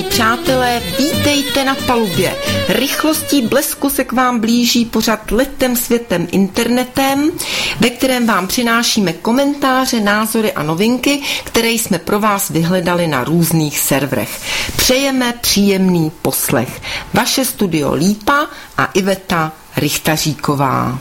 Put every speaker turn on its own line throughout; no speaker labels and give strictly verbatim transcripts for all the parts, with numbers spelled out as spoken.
Milí přátelé, vítejte na palubě. Rychlostí blesku se k vám blíží pořad Letem světem internetem, ve kterém vám přinášíme komentáře, názory a novinky, které jsme pro vás vyhledali na různých serverech. Přejeme příjemný poslech. Vaše studio Lípa a Iveta Richtaříková.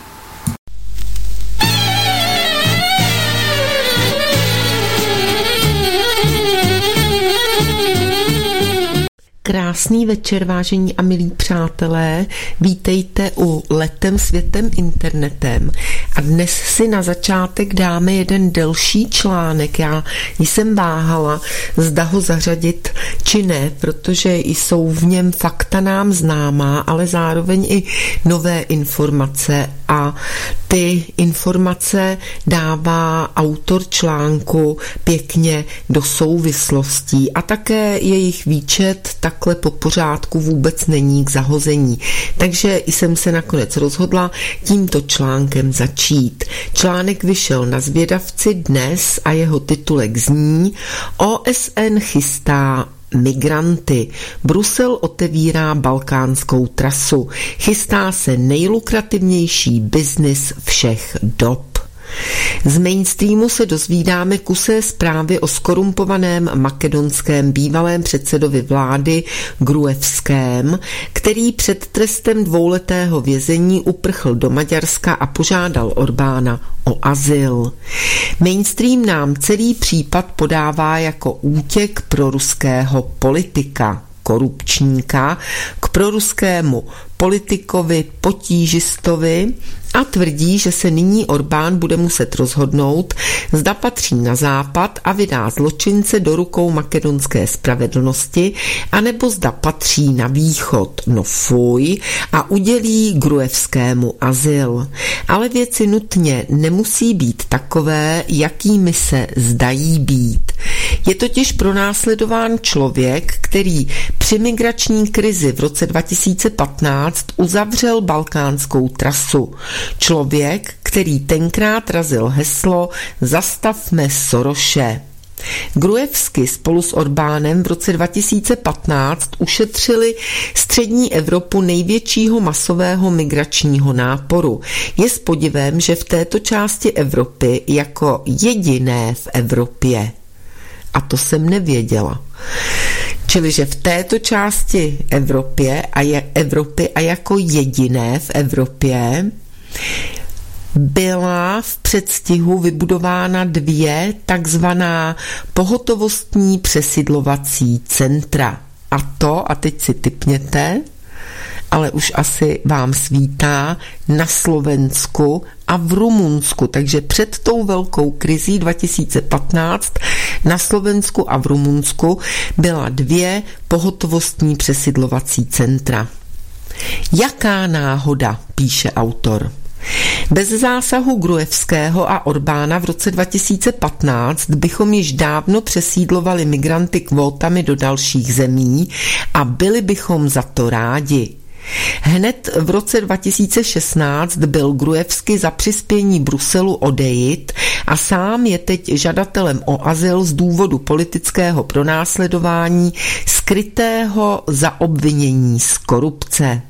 Krásný večer, vážení a milí přátelé, vítejte u Letem světem internetem a dnes si na začátek dáme jeden delší článek. Já jsem váhala, zda ho zařadit či ne, protože jsou v něm fakta nám známá, ale zároveň i nové informace a ty informace dává autor článku pěkně do souvislostí a také jejich výčet takhle po pořádku vůbec není k zahození. Takže jsem se nakonec rozhodla tímto článkem začít. Článek vyšel na Zvědavci dnes a jeho titulek zní: O S N chystá migranty. Brusel otevírá balkánskou trasu. Chystá se nejlukrativnější biznis všech dob. Z mainstreamu se dozvídáme kusé zprávy o skorumpovaném makedonském bývalém předsedovi vlády Gruevském, který před trestem dvouletého vězení uprchl do Maďarska a požádal Orbána o azyl. Mainstream nám celý případ podává jako útěk proruského politika, korupčníka, k proruskému politikovi, potížistovi a tvrdí, že se nyní Orbán bude muset rozhodnout, zda patří na západ a vydá zločince do rukou makedonské spravedlnosti, anebo zda patří na východ, no fuj, a udělí Gruevskému azyl. Ale věci nutně nemusí být takové, jakými se zdají být. Je totiž pronásledován člověk, který při migrační krizi v roce dva tisíce patnáct uzavřel balkánskou trasu. Člověk, který tenkrát razil heslo Zastavme Soroše. Gruevsky spolu s Orbánem v roce dva tisíce patnáct ušetřili střední Evropu největšího masového migračního náporu. Je s podivem, že v této části Evropy jako jediné v Evropě. A to jsem nevěděla. Čili, že v této části Evropě a je Evropy a jako jediné v Evropě byla v předstihu vybudována dvě takzvaná pohotovostní přesidlovací centra. A to, a teď si tipněte, ale už asi vám svítá, na Slovensku a v Rumunsku. Takže před tou velkou krizí dva tisíce patnáct na Slovensku a v Rumunsku byla dvě pohotovostní přesidlovací centra. Jaká náhoda, píše autor. Bez zásahu Gruevského a Orbána v roce dva tisíce patnáct bychom již dávno přesídlovali migranty kvótami do dalších zemí a byli bychom za to rádi. Hned v roce dva tisíce šestnáct byl Gruevsky za přispění Bruselu odejit a sám je teď žadatelem o azyl z důvodu politického pronásledování skrytého za obvinění z korupce.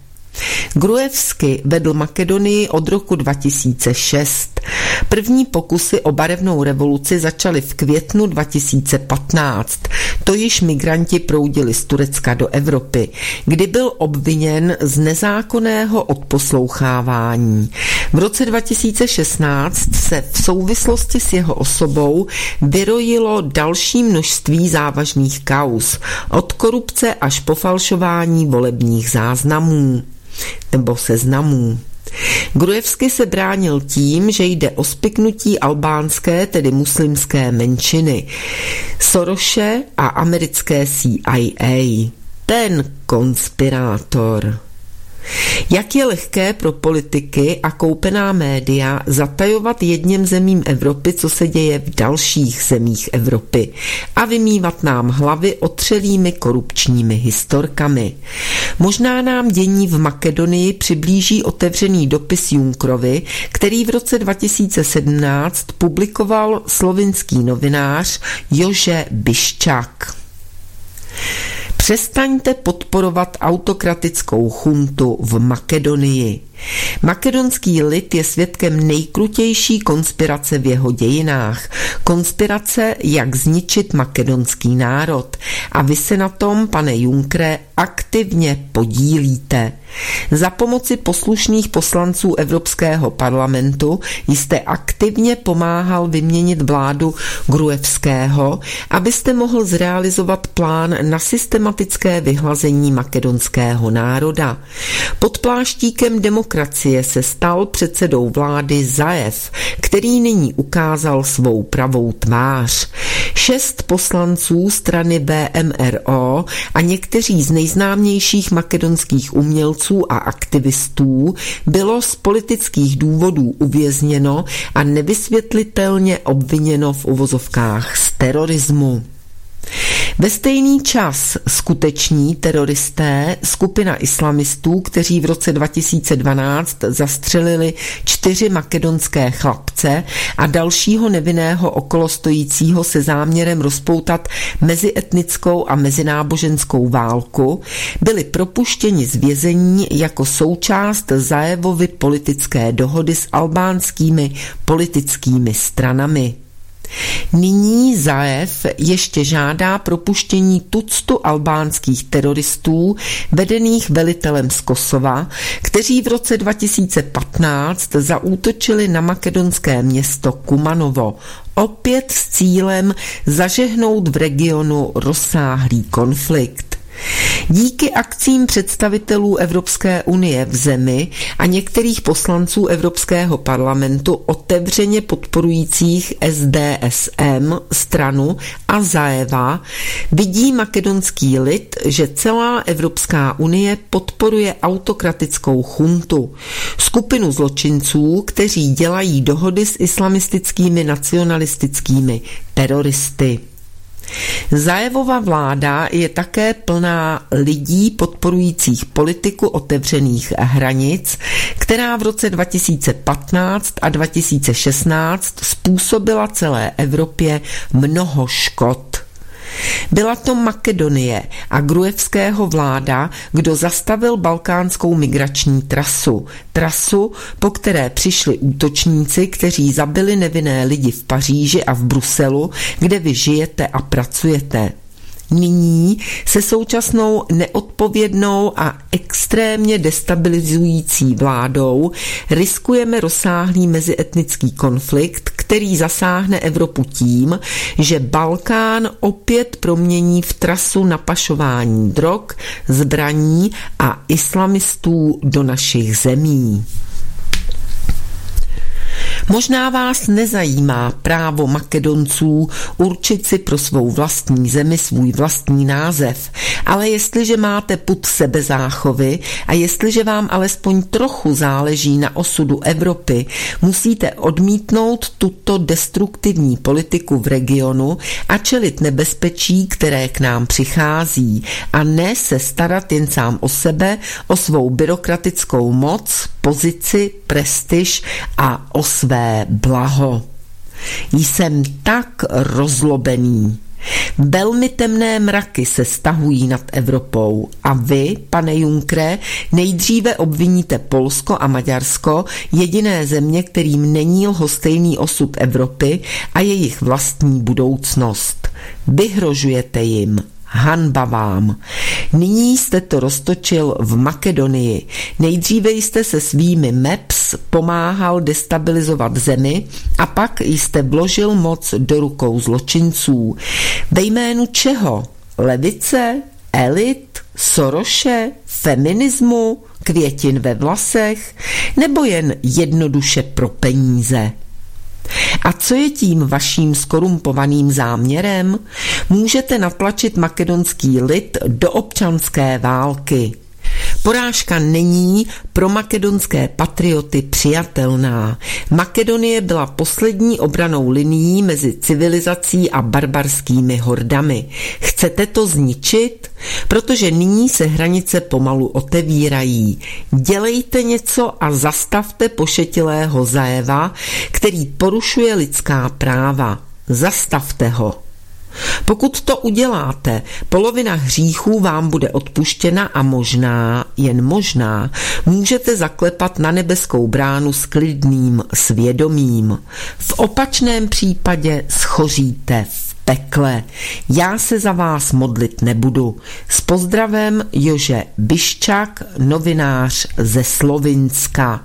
Gruevsky vedl Makedonii od roku dva tisíce šest. První pokusy o barevnou revoluci začaly v květnu dva tisíce patnáct. To již migranti proudili z Turecka do Evropy, kdy byl obviněn z nezákonného odposlouchávání. V roce dva tisíce šestnáct se v souvislosti s jeho osobou vyrojilo další množství závažných kauz, od korupce až po falšování volebních záznamů nebo seznamů. Gruevsky se bránil tím, že jde o spiknutí albánské, tedy muslimské menšiny, Soroše a americké C I A. Ten konspirátor. Jak je lehké pro politiky a koupená média zatajovat jedním zemím Evropy, co se děje v dalších zemích Evropy a vymývat nám hlavy otřelými korupčními historkami. Možná nám dění v Makedonii přiblíží otevřený dopis Junckerovi, který v roce dva tisíce sedmnáct publikoval slovinský novinář Jože Biščák. Přestaňte podporovat autokratickou chuntu v Makedonii. Makedonský lid je svědkem nejkrutější konspirace v jeho dějinách. Konspirace, jak zničit makedonský národ. A vy se na tom, pane Junckere, aktivně podílíte. Za pomoci poslušných poslanců Evropského parlamentu jste aktivně pomáhal vyměnit vládu Gruevského, abyste mohl zrealizovat plán na systematické vyhlazení makedonského národa. Pod pláštíkem demokracie se stal předsedou vlády Zaev, který nyní ukázal svou pravou tvář. Šest poslanců strany V M R O a někteří z nejznámějších makedonských umělců a aktivistů bylo z politických důvodů uvězněno a nevysvětlitelně obviněno v uvozovkách z terorismu. Ve stejný čas skuteční teroristé, skupina islamistů, kteří v roce dva tisíce dvanáct zastřelili čtyři makedonské chlapce a dalšího nevinného okolostojícího se záměrem rozpoutat mezietnickou a mezináboženskou válku, byli propuštěni z vězení jako součást Zaevovy politické dohody s albánskými politickými stranami. Nyní Zaev ještě žádá propuštění tuctu albánských teroristů vedených velitelem z Kosova, kteří v roce dva tisíce patnáct zaútočili na makedonské město Kumanovo, opět s cílem zažehnout v regionu rozsáhlý konflikt. Díky akcím představitelů Evropské unie v zemi a některých poslanců Evropského parlamentu otevřeně podporujících S D S M stranu a Zaeva vidí makedonský lid, že celá Evropská unie podporuje autokratickou chuntu, skupinu zločinců, kteří dělají dohody s islamistickými nacionalistickými teroristy. Zaevova vláda je také plná lidí podporujících politiku otevřených hranic, která v roce dva tisíce patnáct a dva tisíce šestnáct způsobila celé Evropě mnoho škod. Byla to Makedonie a Gruevského vláda, kdo zastavil balkánskou migrační trasu. Trasu, po které přišli útočníci, kteří zabili nevinné lidi v Paříži a v Bruselu, kde vy žijete a pracujete. Nyní se současnou neodpovědnou a extrémně destabilizující vládou riskujeme rozsáhlý mezietnický konflikt, který zasáhne Evropu tím, že Balkán opět promění v trasu na pašování drog, zbraní a islamistů do našich zemí. Možná vás nezajímá právo Makedonců určit si pro svou vlastní zemi svůj vlastní název, ale jestliže máte pud sebezáchovy a jestliže vám alespoň trochu záleží na osudu Evropy, musíte odmítnout tuto destruktivní politiku v regionu a čelit nebezpečí, které k nám přichází, a ne se starat jen sám o sebe, o svou byrokratickou moc, pozici, prestiž a o své blaho. Jsem tak rozlobený. Velmi temné mraky se stahují nad Evropou a vy, pane Junckere, nejdříve obviníte Polsko a Maďarsko, jediné země, kterým není lhostejný osud Evropy a jejich vlastní budoucnost. Vyhrožujete jim. Hanba vám. Nyní jste to roztočil v Makedonii. Nejdříve jste se svými M E P S pomáhal destabilizovat zemi a pak jste vložil moc do rukou zločinců. Ve jménu čeho? Levice? Elit? Soroše? Feminismu? Květin ve vlasech? Nebo jen jednoduše pro peníze? A co je tím vaším skorumpovaným záměrem? Můžete natlačit makedonský lid do občanské války. Porážka není pro makedonské patrioty přijatelná. Makedonie byla poslední obranou linií mezi civilizací a barbarskými hordami. Chcete to zničit? Protože nyní se hranice pomalu otevírají. Dělejte něco a zastavte pošetilého Zaeva, který porušuje lidská práva. Zastavte ho. Pokud to uděláte, polovina hříchů vám bude odpuštěna a možná, jen možná, můžete zaklepat na nebeskou bránu s klidným svědomím. V opačném případě schoříte v pekle. Já se za vás modlit nebudu. S pozdravem Jože Biščak, novinář ze Slovinska.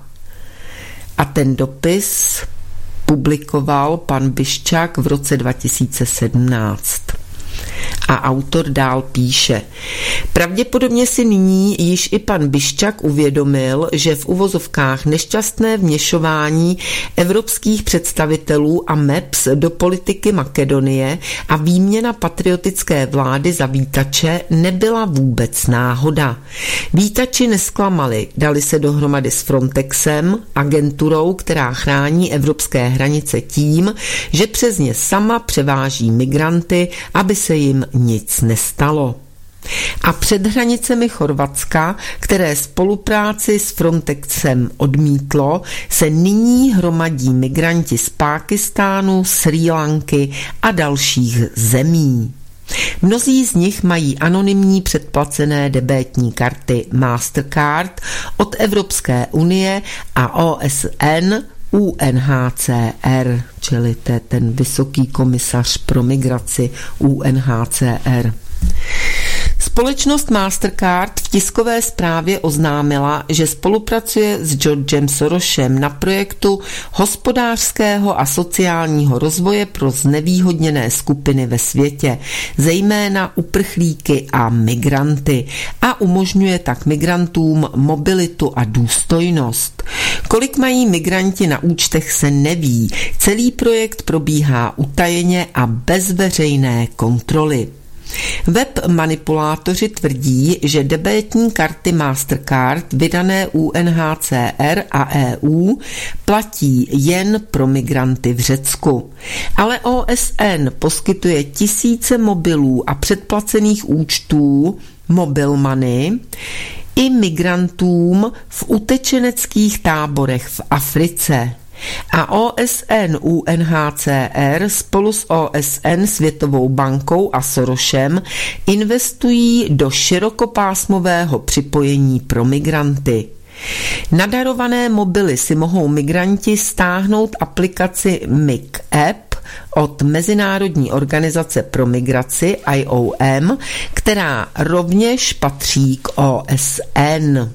A ten dopis publikoval pan Biščak v roce dva tisíce sedmnáct. A autor dál píše: pravděpodobně si nyní již i pan Biščak uvědomil, že v uvozovkách nešťastné vměšování evropských představitelů a M E P S do politiky Makedonie a výměna patriotické vlády za vítače nebyla vůbec náhoda. Vítači nesklamali, dali se dohromady s Frontexem, agenturou, která chrání evropské hranice tím, že přes ně sama převáží migranty, aby se jim nic nestalo. A před hranicemi Chorvatska, které spolupráci s Frontexem odmítlo, se nyní hromadí migranti z Pákistánu, Srí Lanky a dalších zemí. Mnozí z nich mají anonymní předplacené debétní karty Mastercard od Evropské unie a O S N, U N H C R, čili to je ten vysoký komisař pro migraci U N H C R. Společnost Mastercard v tiskové zprávě oznámila, že spolupracuje s Georgem Sorosem na projektu hospodářského a sociálního rozvoje pro znevýhodněné skupiny ve světě, zejména uprchlíky a migranty, a umožňuje tak migrantům mobilitu a důstojnost. Kolik mají migranti na účtech, se neví. Celý projekt probíhá utajeně a bez veřejné kontroly. Web manipulátoři tvrdí, že debétní karty Mastercard vydané U N H C R a E U platí jen pro migranty v Řecku. Ale O S N poskytuje tisíce mobilů a předplacených účtů Mobile Money i migrantům v utečeneckých táborech v Africe. A O S N, U N H C R spolu s O S N, Světovou bankou a Sorosem investují do širokopásmového připojení pro migranty. Nadarované mobily si mohou migranti stáhnout aplikaci M I G App od Mezinárodní organizace pro migraci I O M, která rovněž patří k O S N.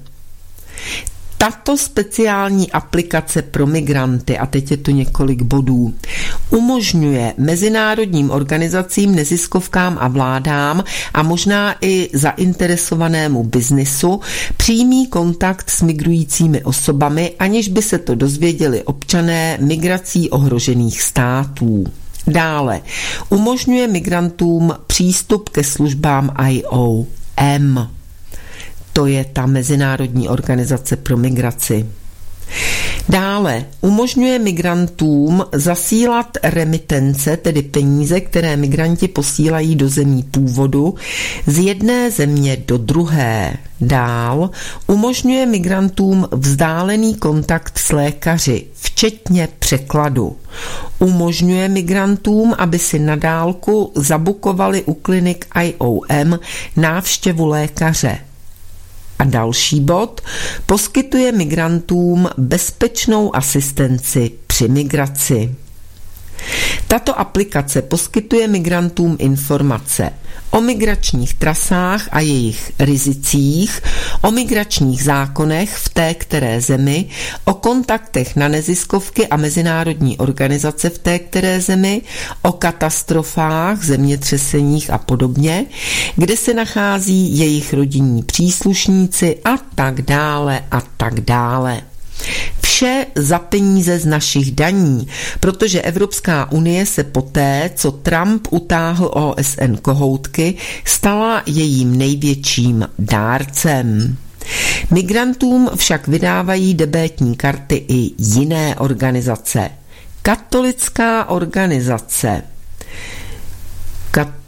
Tato speciální aplikace pro migranty, a teď je tu několik bodů, umožňuje mezinárodním organizacím, neziskovkám a vládám a možná i zainteresovanému biznisu přímý kontakt s migrujícími osobami, aniž by se to dozvěděli občané migrací ohrožených států. Dále umožňuje migrantům přístup ke službám I O M. To je ta Mezinárodní organizace pro migraci. Dále umožňuje migrantům zasílat remitence, tedy peníze, které migranti posílají do zemí původu, z jedné země do druhé. Dál umožňuje migrantům vzdálený kontakt s lékaři, včetně překladu. Umožňuje migrantům, aby si na dálku zabukovali u klinik I O M návštěvu lékaře. A další bod, poskytuje migrantům bezpečnou asistenci při migraci. Tato aplikace poskytuje migrantům informace o migračních trasách a jejich rizicích, o migračních zákonech v té které zemi, o kontaktech na neziskovky a mezinárodní organizace v té které zemi, o katastrofách, zemětřeseních a podobně, kde se nachází jejich rodinní příslušníci a tak dále a tak dále. Vše za peníze z našich daní, protože Evropská unie se poté, co Trump utáhl O S N kohoutky, stala jejím největším dárcem. Migrantům však vydávají debétní karty i jiné organizace. Katolická organizace. Kat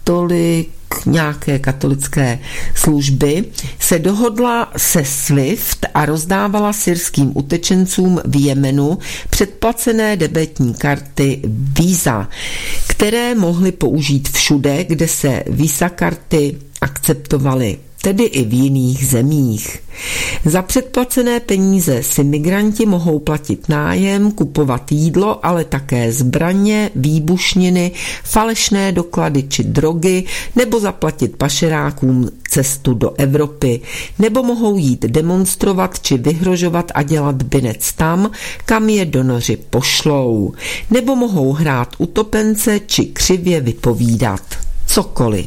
katolik, nějaké katolické služby, se dohodla se SWIFT a rozdávala syrským utečencům v Jemenu předplacené debetní karty Visa, které mohly použít všude, kde se Visa karty akceptovaly, tedy i v jiných zemích. Za předplacené peníze si migranti mohou platit nájem, kupovat jídlo, ale také zbraně, výbušniny, falešné doklady či drogy, nebo zaplatit pašerákům cestu do Evropy, nebo mohou jít demonstrovat či vyhrožovat a dělat binec tam, kam je donoři pošlou, nebo mohou hrát utopence či křivě vypovídat. Cokoliv.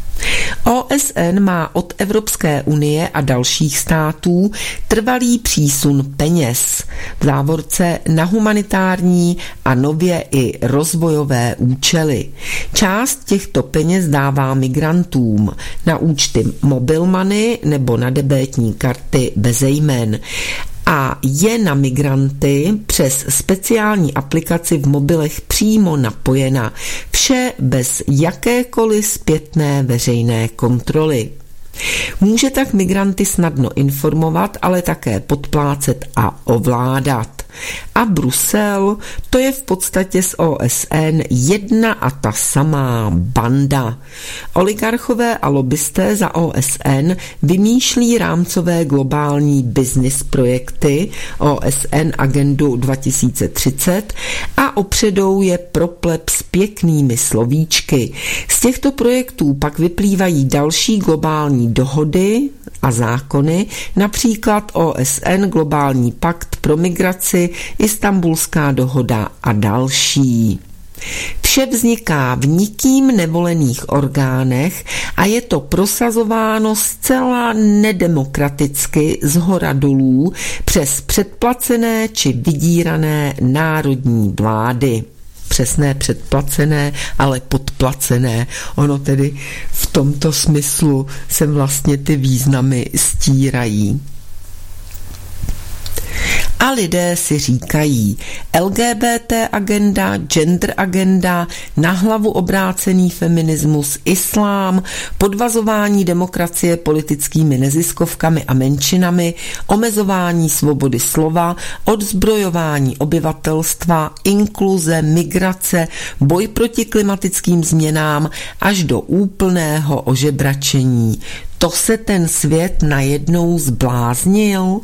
O S N má od Evropské unie a dalších států trvalý přísun peněz, v závorce na humanitární a nově i rozvojové účely. Část těchto peněz dává migrantům na účty Mobile Money nebo na debetní karty bez jmen a je na migranty přes speciální aplikaci v mobilech přímo napojena, vše bez jakékoliv zpětné veřejné kontroly. Může tak migranty snadno informovat, ale také podplácet a ovládat. A Brusel, to je v podstatě z O S N jedna a ta samá banda. Oligarchové a lobbysté za O S N vymýšlí rámcové globální business projekty O S N agendu dva tisíce třicet a opředou je propleb s pěknými slovíčky. Z těchto projektů pak vyplývají další globální dohody a zákony, například O S N globální pakt pro migraci, Istanbulská dohoda a další. Vše vzniká v nikým nevolených orgánech a je to prosazováno zcela nedemokraticky zhora dolů přes předplacené či vydírané národní vlády. Přesné předplacené, ale podplacené. Ono tedy v tomto smyslu se vlastně ty významy stírají. A lidé si říkají L G B T agenda, gender agenda, na hlavu obrácený feminismus, islám, podvazování demokracie politickými neziskovkami a menšinami, omezování svobody slova, odzbrojování obyvatelstva, inkluze, migrace, boj proti klimatickým změnám až do úplného ožebračení. To se ten svět najednou zbláznil?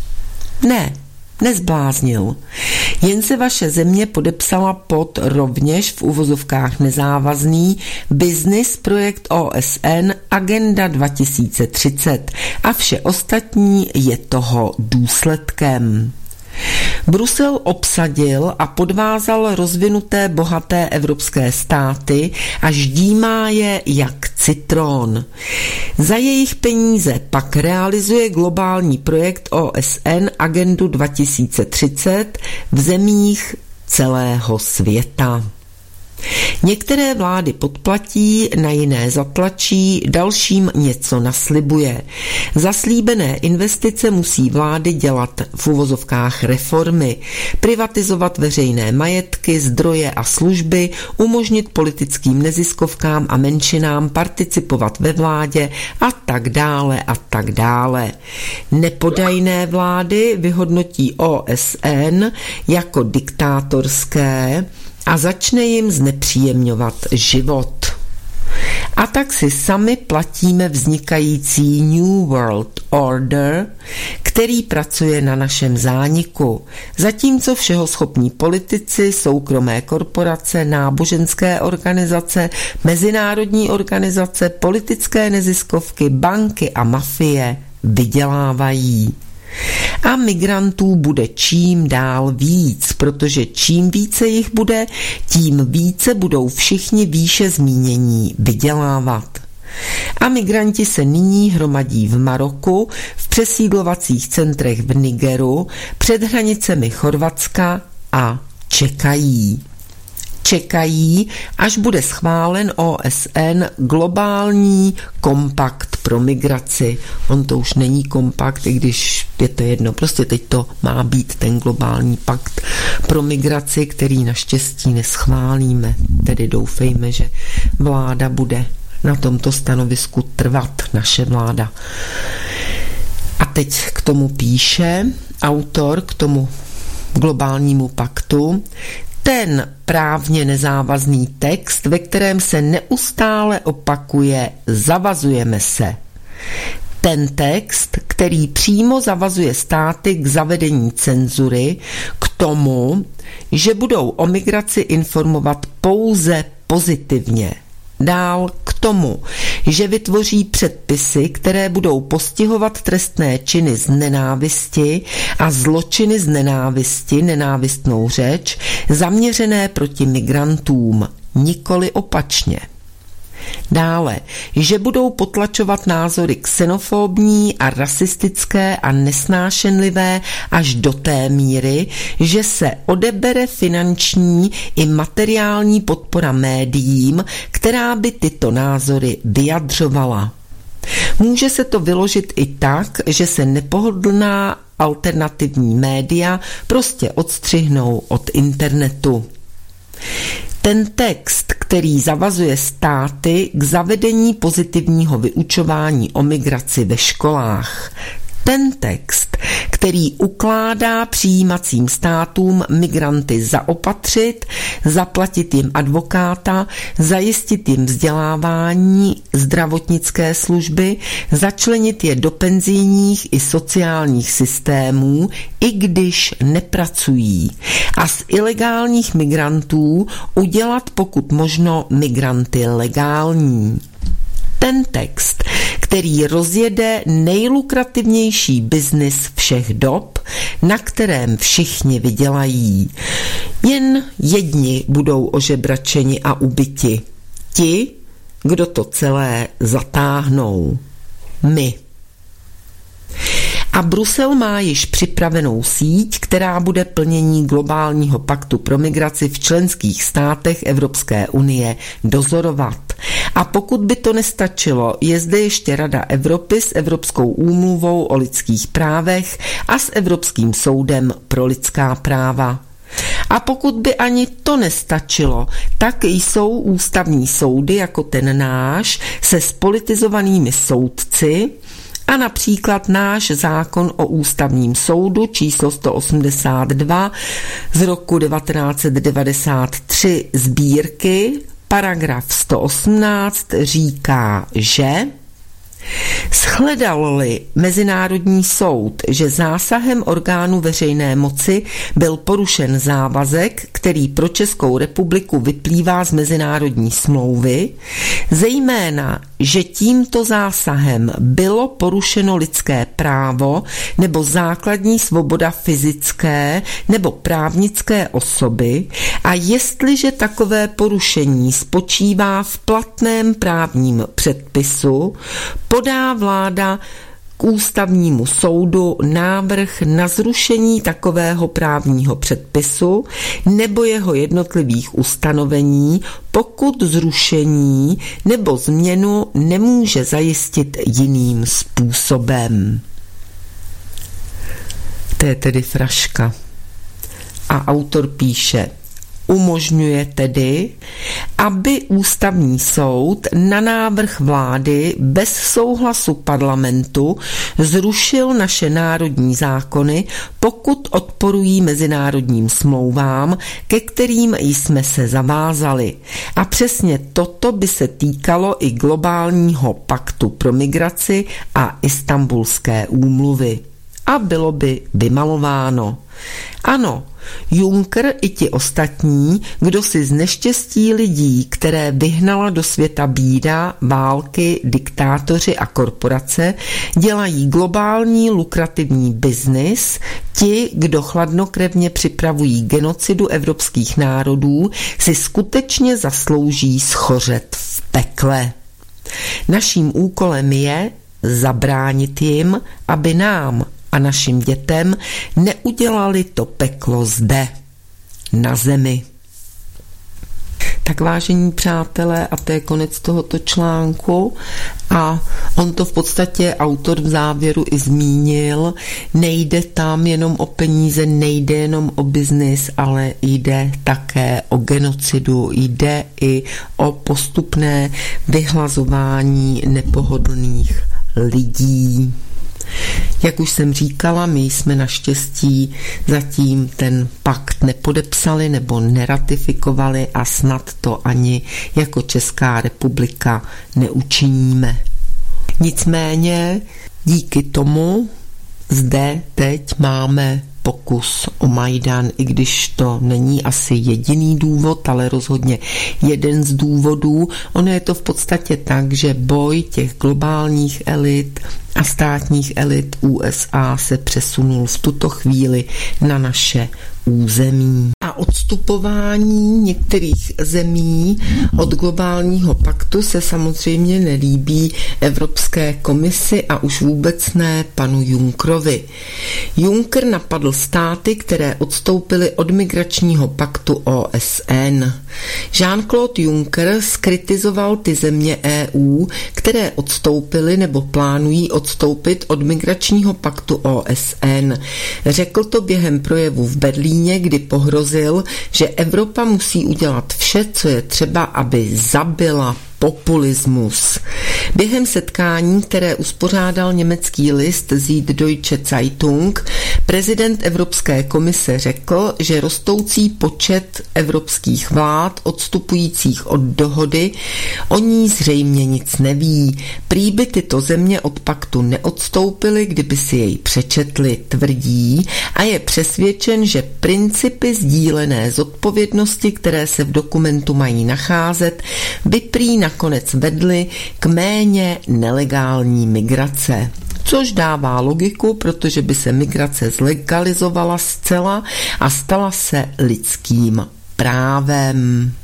Ne. Nezbláznil. Jen se vaše země podepsala pod rovněž v uvozovkách nezávazný business projekt O S N Agenda dva tisíce třicet a vše ostatní je toho důsledkem. Brusel obsadil a podvázal rozvinuté bohaté evropské státy a ždímá je jak citron. Za jejich peníze pak realizuje globální projekt O S N Agendu dva tisíce třicet v zemích celého světa. Některé vlády podplatí, na jiné zatlačí, dalším něco naslibuje. Zaslíbené investice musí vlády dělat v uvozovkách reformy, privatizovat veřejné majetky, zdroje a služby, umožnit politickým neziskovkám a menšinám participovat ve vládě a tak dále a tak dále. Nepodajné vlády vyhodnotí O S N jako diktátorské a začne jim znepříjemňovat život. A tak si sami platíme vznikající New World Order, který pracuje na našem zániku. Zatímco všeho schopní politici, soukromé korporace, náboženské organizace, mezinárodní organizace, politické neziskovky, banky a mafie vydělávají. A migrantů bude čím dál víc, protože čím více jich bude, tím více budou všichni výše zmínění vydělávat. A migranti se nyní hromadí v Maroku, v přesídlovacích centrech v Nigeru, před hranicemi Chorvatska a čekají. Čekají, až bude schválen O S N globální kompakt pro migraci. On to už není kompakt, i když je to jedno. Prostě teď to má být ten globální pakt pro migraci, který naštěstí neschválíme. Tedy doufejme, že vláda bude na tomto stanovisku trvat naše vláda. A teď k tomu píše autor, k tomu globálnímu paktu, ten právně nezávazný text, ve kterém se neustále opakuje zavazujeme se. Ten text, který přímo zavazuje státy k zavedení cenzury, k tomu, že budou o migraci informovat pouze pozitivně. Dál k tomu, že vytvoří předpisy, které budou postihovat trestné činy z nenávisti a zločiny z nenávisti, nenávistnou řeč, zaměřené proti migrantům, nikoli opačně. Dále, že budou potlačovat názory xenofobní a rasistické a nesnášenlivé až do té míry, že se odebere finanční i materiální podpora médiím, která by tyto názory vyjadřovala. Může se to vyložit i tak, že se nepohodlná alternativní média prostě odstřihnou od internetu. Ten text, který zavazuje státy k zavedení pozitivního vyučování o migraci ve školách. Ten text, který ukládá přijímacím státům migranty zaopatřit, zaplatit jim advokáta, zajistit jim vzdělávání, zdravotnické služby, začlenit je do penzijních i sociálních systémů, i když nepracují. A z ilegálních migrantů udělat pokud možno migranty legální. Ten text, který rozjede nejlukrativnější biznis všech dob, na kterém všichni vydělají. Jen jedni budou ožebračeni a ubiti. Ti, kdo to celé zatáhnou. My. A Brusel má již připravenou síť, která bude plnění globálního paktu pro migraci v členských státech Evropské unie dozorovat. A pokud by to nestačilo, je zde ještě Rada Evropy s Evropskou úmluvou o lidských právech a s Evropským soudem pro lidská práva. A pokud by ani to nestačilo, tak jsou ústavní soudy jako ten náš se spolitizovanými soudci, a například náš zákon o ústavním soudu číslo sto osmdesát dva z roku devatenáct set devadesát tři sbírky, paragraf sto osmnáct říká, že shledal-li Mezinárodní soud, že zásahem orgánu veřejné moci byl porušen závazek, který pro Českou republiku vyplývá z mezinárodní smlouvy, zejména, že tímto zásahem bylo porušeno lidské právo nebo základní svoboda fyzické nebo právnické osoby a jestliže takové porušení spočívá v platném právním předpisu, podá vláda k ústavnímu soudu návrh na zrušení takového právního předpisu nebo jeho jednotlivých ustanovení, pokud zrušení nebo změnu nemůže zajistit jiným způsobem. To je tedy fraška. A autor píše: umožňuje tedy, aby ústavní soud na návrh vlády bez souhlasu parlamentu zrušil naše národní zákony, pokud odporují mezinárodním smlouvám, ke kterým jsme se zavázali. A přesně toto by se týkalo i globálního paktu pro migraci a Istanbulské úmluvy. A bylo by vymalováno. Ano, Juncker i ti ostatní, kdo si z neštěstí lidí, které vyhnala do světa bída, války, diktátoři a korporace, dělají globální lukrativní biznis, ti, kdo chladnokrevně připravují genocidu evropských národů, si skutečně zaslouží schořet v pekle. Naším úkolem je zabránit jim, aby nám a našim dětem neudělali to peklo zde, na zemi. Tak vážení přátelé, a to je konec tohoto článku A on to v podstatě autor v závěru i zmínil, nejde tam jenom o peníze, nejde jenom o biznis, ale jde také o genocidu, jde i o postupné vyhlazování nepohodlných lidí. Jak už jsem říkala, my jsme naštěstí zatím ten pakt nepodepsali nebo neratifikovali a snad to ani jako Česká republika neučiníme. Nicméně díky tomu zde teď máme pokus o Majdan, i když to není asi jediný důvod, ale rozhodně jeden z důvodů. Ono je to v podstatě tak, že boj těch globálních elit a státních elit U S A se přesunul v tuto chvíli na naše území. A odstupování některých zemí od globálního paktu se samozřejmě nelíbí Evropské komisi a už vůbec ne panu Junckerovi. Juncker napadl státy, které odstoupily od migračního paktu O S N. Jean-Claude Juncker zkritizoval ty země E U, které odstoupily nebo plánují odstoupit od migračního paktu O S N. Řekl to během projevu v Berlíně, kdy pohrozil, že Evropa musí udělat vše, co je třeba, aby zabila populismus. Během setkání, které uspořádal německý list Süddeutsche Zeitung, prezident Evropské komise řekl, že rostoucí počet evropských vlád odstupujících od dohody o ní zřejmě nic neví. Prý by tyto země od paktu neodstoupily, kdyby si jej přečetli, tvrdí, a je přesvědčen, že principy sdílené zodpovědnosti, které se v dokumentu mají nacházet, by prý nakonec vedly k méně nelegální migrace. Což dává logiku, protože by se migrace zlegalizovala zcela a stala se lidským právem.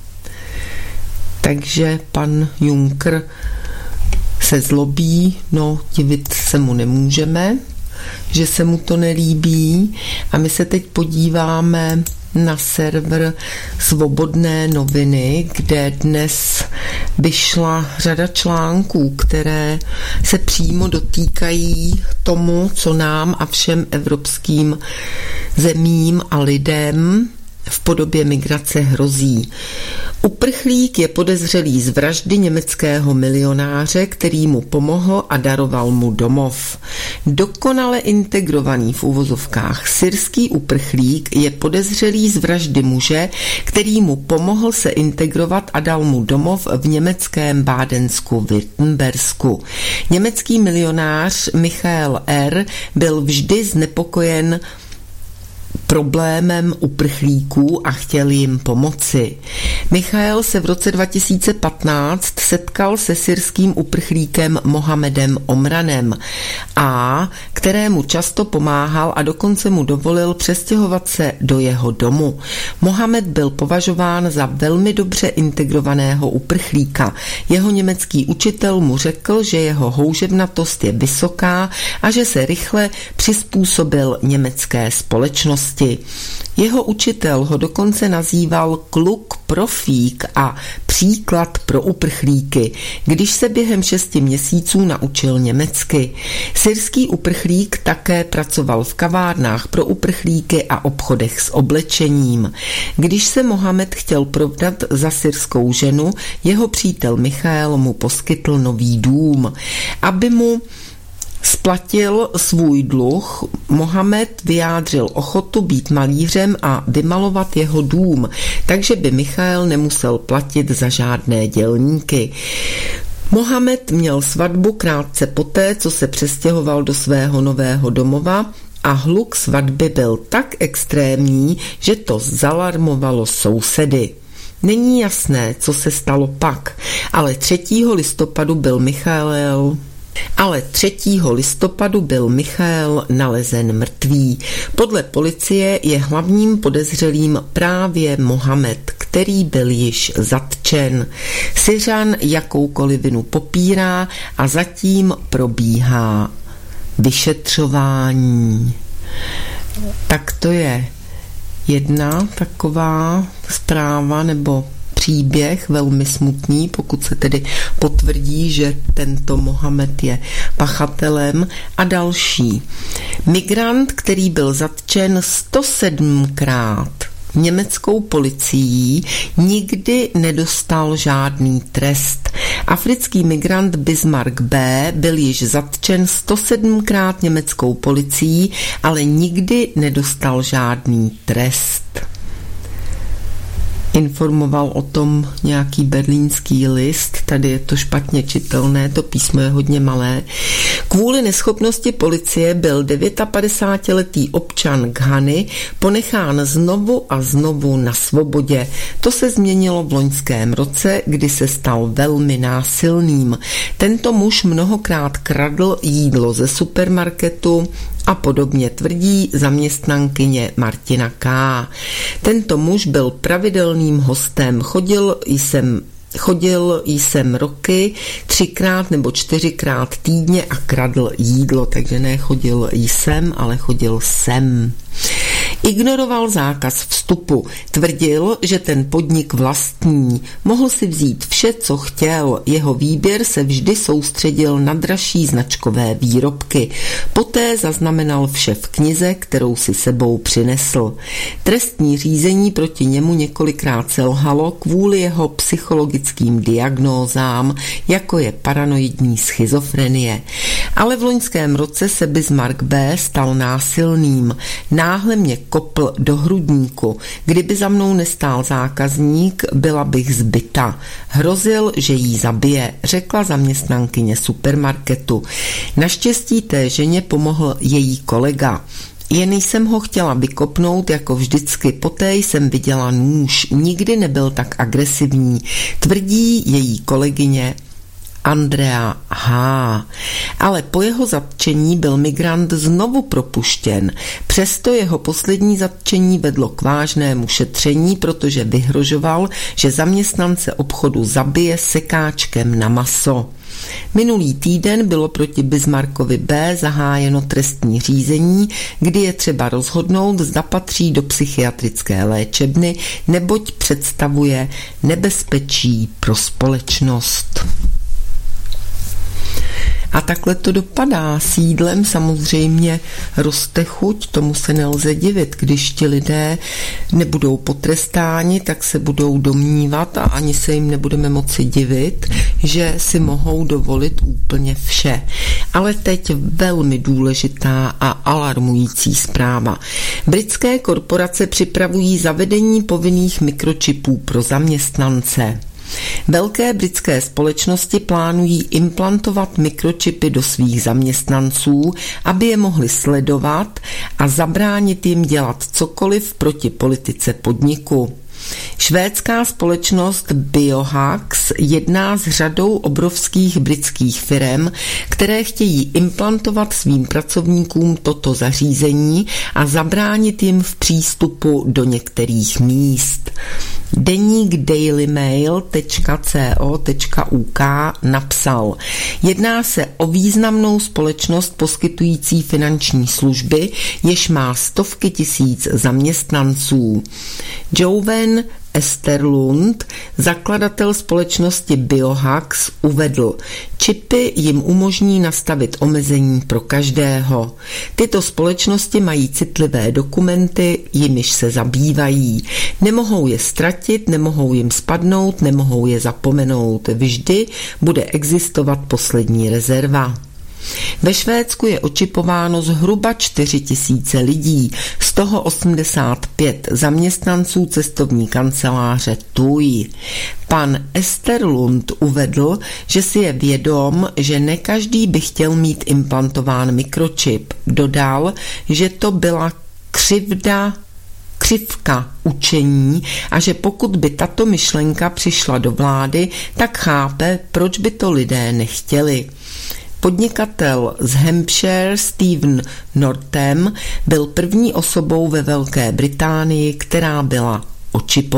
Takže pan Juncker se zlobí, no divit se mu nemůžeme, že se mu to nelíbí, a my se teď podíváme na server Svobodné noviny, kde dnes vyšla řada článků, které se přímo dotýkají tomu, co nám a všem evropským zemím a lidem v podobě migrace hrozí. Uprchlík je podezřelý z vraždy německého milionáře, který mu pomohl a daroval mu domov. Dokonale integrovaný v uvozovkách syrský uprchlík je podezřelý z vraždy muže, který mu pomohl se integrovat a dal mu domov v německém Bádensku-Württembersku. Německý milionář Michael R. byl vždy znepokojen problémem uprchlíků a chtěl jim pomoci. Michael se v roce dva tisíce patnáct setkal se syrským uprchlíkem Mohamedem Omranem, a kterému často pomáhal a dokonce mu dovolil přestěhovat se do jeho domu. Mohamed byl považován za velmi dobře integrovaného uprchlíka. Jeho německý učitel mu řekl, že jeho houževnatost je vysoká a že se rychle přizpůsobil německé společnosti. Jeho učitel ho dokonce nazýval kluk profík a příklad pro uprchlíky, když se během šesti měsíců naučil německy. Syrský uprchlík také pracoval v kavárnách pro uprchlíky a obchodech s oblečením. Když se Mohamed chtěl provdat za syrskou ženu, jeho přítel Michael mu poskytl nový dům. Aby mu splatil svůj dluh, Mohamed vyjádřil ochotu být malířem a vymalovat jeho dům, takže by Michael nemusel platit za žádné dělníky. Mohamed měl svatbu krátce poté, co se přestěhoval do svého nového domova, a hluk svatby byl tak extrémní, že to zalarmovalo sousedy. Není jasné, co se stalo pak, ale třetího listopadu byl Michael Ale třetího listopadu byl Michael nalezen mrtvý. Podle policie je hlavním podezřelým právě Mohamed, který byl již zatčen. Syřan jakoukoliv vinu popírá a zatím probíhá vyšetřování. Tak to je jedna taková zpráva nebo příběh, velmi smutný, pokud se tedy potvrdí, že tento Mohamed je pachatelem. A další. Migrant, který byl zatčen sto sedmkrát německou policií, nikdy nedostal žádný trest. Africký migrant Bismarck B. byl již zatčen sto sedmkrát německou policií, ale nikdy nedostal žádný trest. Informoval o tom nějaký berlínský list, tady je to špatně čitelné, to písmo je hodně malé. Kvůli neschopnosti policie byl devětapadesátiletý občan Ghany ponechán znovu a znovu na svobodě. To se změnilo v loňském roce, kdy se stal velmi násilným. Tento muž mnohokrát kradl jídlo ze supermarketu a podobně tvrdí zaměstnankyně Martina K. Tento muž byl pravidelným hostem. Chodil jsem Chodil jsem roky, třikrát nebo čtyřikrát týdně a kradl jídlo, takže ne chodil jsem, ale chodil sem. Ignoroval zákaz vstupu, tvrdil, že ten podnik vlastní, mohl si vzít vše, co chtěl, jeho výběr se vždy soustředil na dražší značkové výrobky. Poté zaznamenal vše v knize, kterou si sebou přinesl. Trestní řízení proti němu několikrát selhalo kvůli jeho psychologickým diagnózám, jako je paranoidní schizofrenie. Ale v loňském roce se Bismarck B. stal násilným. Náhle mě kopl do hrudníku. Kdyby za mnou nestál zákazník, byla bych zbyta. Hrozil, že jí zabije, řekla zaměstnankyně supermarketu. Naštěstí té ženě pomohl její kolega. Jen jsem ho chtěla vykopnout, jako vždycky, poté jsem viděla nůž. Nikdy nebyl tak agresivní, tvrdí její kolegyně Andrea H. Ale po jeho zatčení byl migrant znovu propuštěn. Přesto jeho poslední zatčení vedlo k vážnému šetření, protože vyhrožoval, že zaměstnance obchodu zabije sekáčkem na maso. Minulý týden bylo proti Bismarckovi B. zahájeno trestní řízení, kdy je třeba rozhodnout, zda patří do psychiatrické léčebny, neboť představuje nebezpečí pro společnost. A takhle to dopadá. S jídlem samozřejmě roste chuť, tomu se nelze divit. Když ti lidé nebudou potrestáni, tak se budou domnívat a ani se jim nebudeme moci divit, že si mohou dovolit úplně vše. Ale teď velmi důležitá a alarmující zpráva. Britské korporace připravují zavedení povinných mikročipů pro zaměstnance. Velké britské společnosti plánují implantovat mikročipy do svých zaměstnanců, aby je mohli sledovat a zabránit jim dělat cokoliv proti politice podniku. Švédská společnost Biohax jedná s řadou obrovských britských firem, které chtějí implantovat svým pracovníkům toto zařízení a zabránit jim v přístupu do některých míst. Deník dailymail tečka co tečka uk napsal: jedná se o významnou společnost poskytující finanční služby, jež má stovky tisíc zaměstnanců. Joven Esterlund, zakladatel společnosti Biohax, uvedl: čipy jim umožní nastavit omezení pro každého. Tyto společnosti mají citlivé dokumenty, jimiž se zabývají. Nemohou je ztratit, nemohou jim spadnout, nemohou je zapomenout. Vždy bude existovat poslední rezerva. Ve Švédsku je očipováno zhruba čtyři tisíce lidí, z toho osmdesát pět zaměstnanců cestovní kanceláře T U I. Pan Esterlund uvedl, že si je vědom, že ne každý by chtěl mít implantován mikročip. Dodal, že to byla křivda křivka učení a že pokud by tato myšlenka přišla do vlády, tak chápe, proč by to lidé nechtěli. Podnikatel z Hampshire Stephen Northam byl první osobou ve Velké Británii, která byla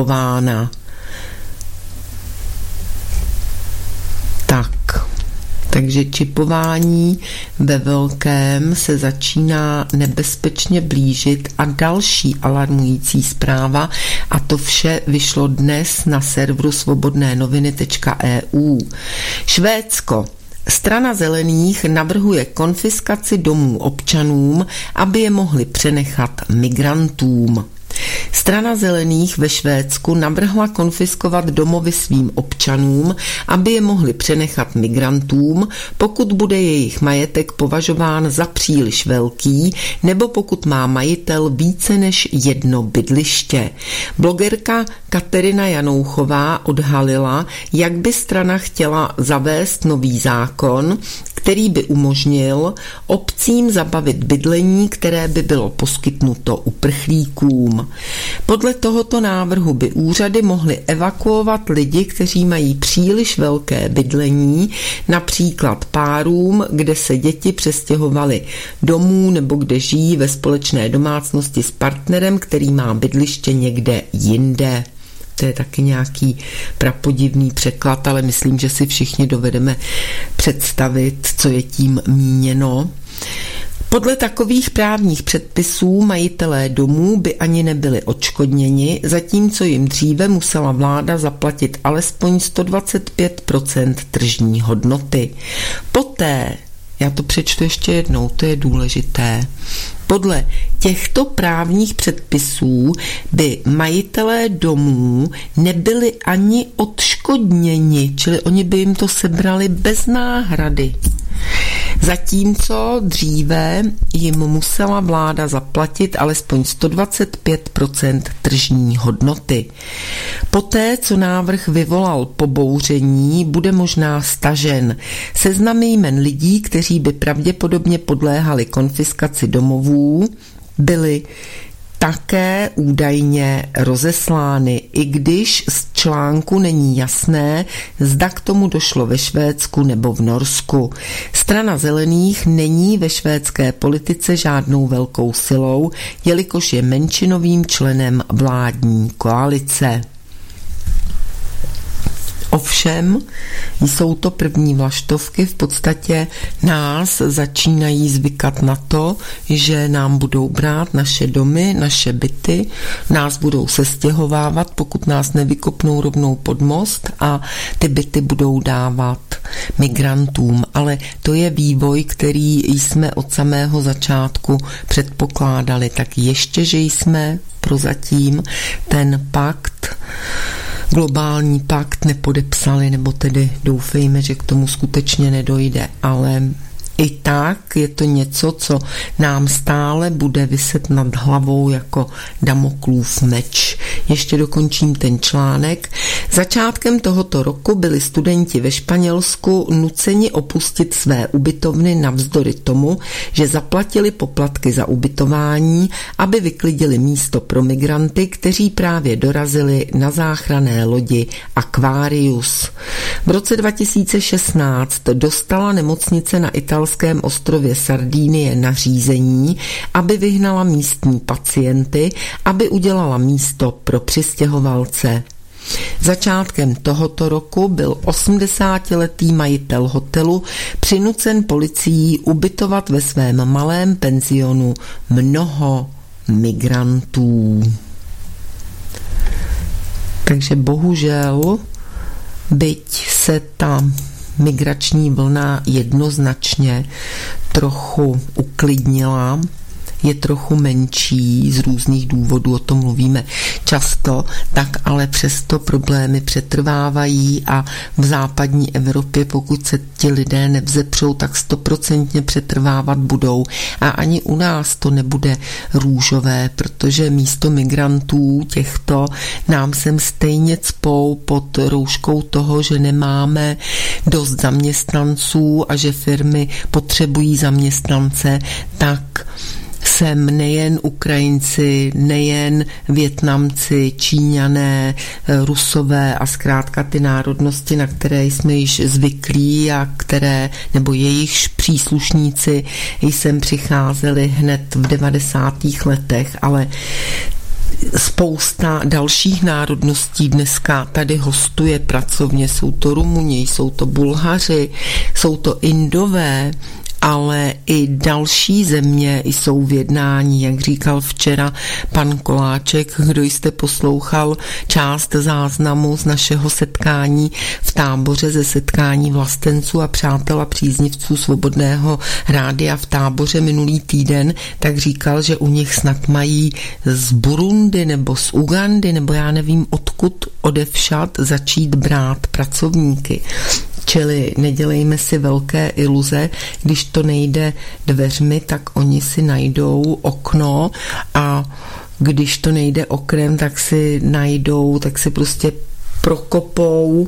očipována. Tak, Takže čipování ve velkém se začíná nebezpečně blížit a další alarmující zpráva, a to vše vyšlo dnes na serveru svobodné noviny tečka e u. Švédsko. Strana zelených navrhuje konfiskaci domů občanům, aby je mohli přenechat migrantům. Strana zelených ve Švédsku navrhla konfiskovat domovy svým občanům, aby je mohli přenechat migrantům, pokud bude jejich majetek považován za příliš velký nebo pokud má majitel více než jedno bydliště. Blogerka Kateřina Janouchová odhalila, jak by strana chtěla zavést nový zákon, který by umožnil obcím zabavit bydlení, které by bylo poskytnuto uprchlíkům. Podle tohoto návrhu by úřady mohly evakuovat lidi, kteří mají příliš velké bydlení, například párům, kde se děti přestěhovaly domů nebo kde žijí ve společné domácnosti s partnerem, který má bydliště někde jinde. To je taky nějaký prapodivný překlad, ale myslím, že si všichni dovedeme představit, co je tím míněno. Podle takových právních předpisů majitelé domů by ani nebyli odškodněni, zatímco jim dříve musela vláda zaplatit alespoň sto dvacet pět procent tržní hodnoty. Poté, já to přečtu ještě jednou, to je důležité, podle těchto právních předpisů by majitelé domů nebyli ani odškodněni, čili oni by jim to sebrali bez náhrady. Zatímco dříve jim musela vláda zaplatit alespoň sto dvacet pět procent tržní hodnoty. Poté, co návrh vyvolal pobouření, bude možná stažen. Seznamy jmen lidí, kteří by pravděpodobně podléhali konfiskaci domovů, byly také údajně rozeslány, i když z článku není jasné, zda k tomu došlo ve Švédsku nebo v Norsku. Strana zelených není ve švédské politice žádnou velkou silou, jelikož je menšinovým členem vládní koalice. Ovšem, jsou to první vlaštovky, v podstatě nás začínají zvykat na to, že nám budou brát naše domy, naše byty, nás budou sestěhovávat, pokud nás nevykopnou rovnou pod most, a ty byty budou dávat migrantům. Ale to je vývoj, který jsme od samého začátku předpokládali. Tak ještě, že jsme prozatím ten pakt, globální pakt nepodepsali, nebo tedy doufejme, že k tomu skutečně nedojde, ale i tak je to něco, co nám stále bude viset nad hlavou jako Damoklův meč. Ještě dokončím ten článek. Začátkem tohoto roku byli studenti ve Španělsku nuceni opustit své ubytovny navzdory tomu, že zaplatili poplatky za ubytování, aby vyklidili místo pro migranty, kteří právě dorazili na záchranné lodi Aquarius. V roce dva tisíce šestnáct dostala nemocnice na italském ostrově Sardínie nařízení, aby vyhnala místní pacienty, aby udělala místo pro přistěhovalce. Začátkem tohoto roku byl osmdesátiletý majitel hotelu přinucen policií ubytovat ve svém malém penzionu mnoho migrantů. Takže bohužel, byť se ta migrační vlna jednoznačně trochu uklidnila, je trochu menší, z různých důvodů, o tom mluvíme často, tak ale přesto problémy přetrvávají a v západní Evropě, pokud se ti lidé nevzepřou, tak stoprocentně přetrvávat budou. A ani u nás to nebude růžové, protože místo migrantů těchto nám sem stejně cpou pod rouškou toho, že nemáme dost zaměstnanců a že firmy potřebují zaměstnance, tak sem nejen Ukrajinci, nejen Vietnamci, Číňané, Rusové a zkrátka ty národnosti, na které jsme již zvyklí a které, nebo jejichž příslušníci sem přicházeli hned v devadesátých letech, ale Spousta dalších národností dneska tady hostuje pracovně. Jsou to Rumuni, jsou to Bulhaři, jsou to Indové, ale i další země jsou v jednání, jak říkal včera pan Koláček, kdo jste poslouchal část záznamu z našeho setkání v Táboře, ze setkání vlastenců a přátel a příznivců Svobodného rádia v Táboře minulý týden, tak říkal, že u nich snad mají z Burundi nebo z Ugandy, nebo já nevím odkud odevšad začít brát pracovníky. Čili nedělejme si velké iluze, když to nejde dveřmi, tak oni si najdou okno, a když to nejde oknem, tak si najdou, tak si prostě prokopou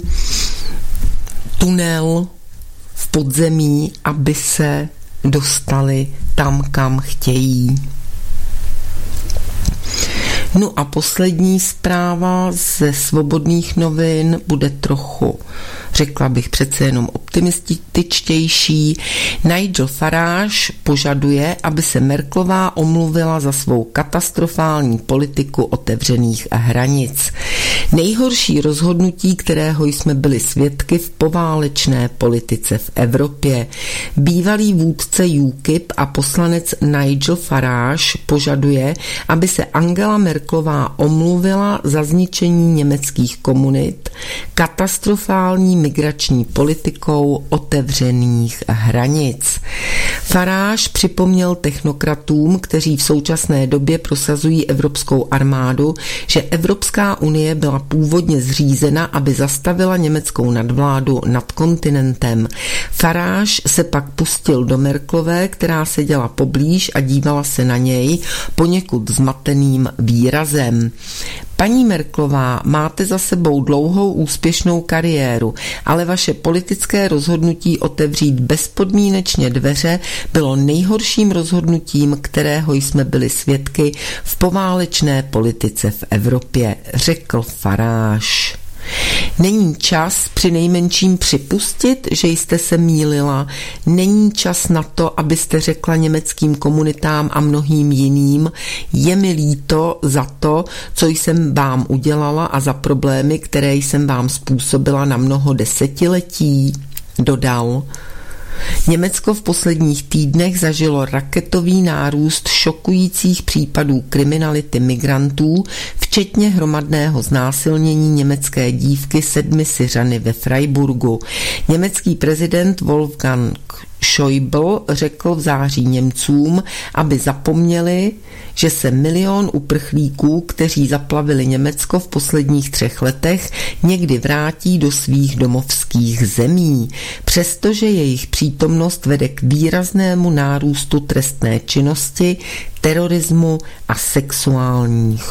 tunel v podzemí, aby se dostali tam, kam chtějí. No a poslední zpráva ze Svobodných novin bude trochu, řekla bych, přece jenom optimističtější. Nigel Farage požaduje, aby se Merkelová omluvila za svou katastrofální politiku otevřených hranic. Nejhorší rozhodnutí, kterého jsme byli svědky v poválečné politice v Evropě. Bývalý vůdce U K I P a poslanec Nigel Farage požaduje, aby se Angela Merkelová omluvila za zničení německých komunit katastrofální migrační politikou otevřených hranic. Farage připomněl technokratům, kteří v současné době prosazují evropskou armádu, že Evropská unie byla původně zřízena, aby zastavila německou nadvládu nad kontinentem. Farage se pak pustil do Merkelové, která seděla poblíž a dívala se na něj poněkud zmateným výrazem. Paní Merkelová, máte za sebou dlouhou úspěšnou kariéru, ale vaše politické rozhodnutí otevřít bezpodmínečně dveře bylo nejhorším rozhodnutím, kterého jsme byli svědky v poválečné politice v Evropě, řekl Farage. Není čas při nejmenším připustit, že jste se mýlila? Není čas na to, abyste řekla německým komunitám a mnohým jiným: je mi líto za to, co jsem vám udělala a za problémy, které jsem vám způsobila na mnoho desetiletí, dodal. Německo v posledních týdnech zažilo raketový nárůst šokujících případů kriminality migrantů, včetně hromadného znásilnění německé dívky sedmi Syřany ve Freiburgu. Německý prezident Wolfgang Schäuble řekl v září Němcům, aby zapomněli, že se milion uprchlíků, kteří zaplavili Německo v posledních třech letech, někdy vrátí do svých domovských zemí, přestože jejich přítomnost vede k výraznému nárůstu trestné činnosti, terorismu a sexuálních